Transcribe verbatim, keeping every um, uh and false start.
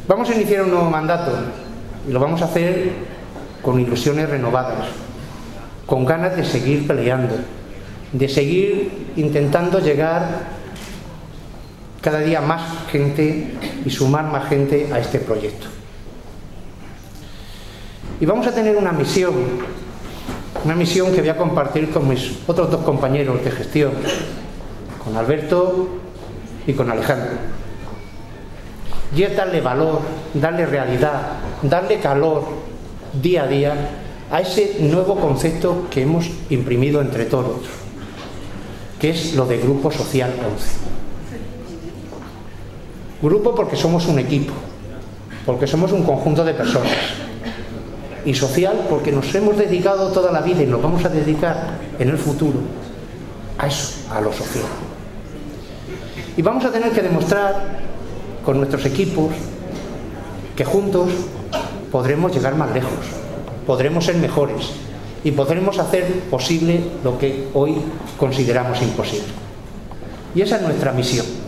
Vamos a iniciar un nuevo mandato y lo vamos a hacer con ilusiones renovadas, con ganas de seguir peleando, de seguir intentando llegar cada día más gente y sumar más gente a este proyecto. Y vamos a tener una misión, una misión que voy a compartir con mis otros dos compañeros de gestión, con Alberto y con Alejandro. Y es darle valor, darle realidad, darle calor día a día a ese nuevo concepto que hemos imprimido entre todos, que es lo de Grupo Social once. Grupo porque somos un equipo, porque somos un conjunto de personas. Y social porque nos hemos dedicado toda la vida y nos vamos a dedicar en el futuro a eso, a lo social. Y vamos a tener que demostrar con nuestros equipos que juntos podremos llegar más lejos, podremos ser mejores y podremos hacer posible lo que hoy consideramos imposible. Y esa es nuestra misión.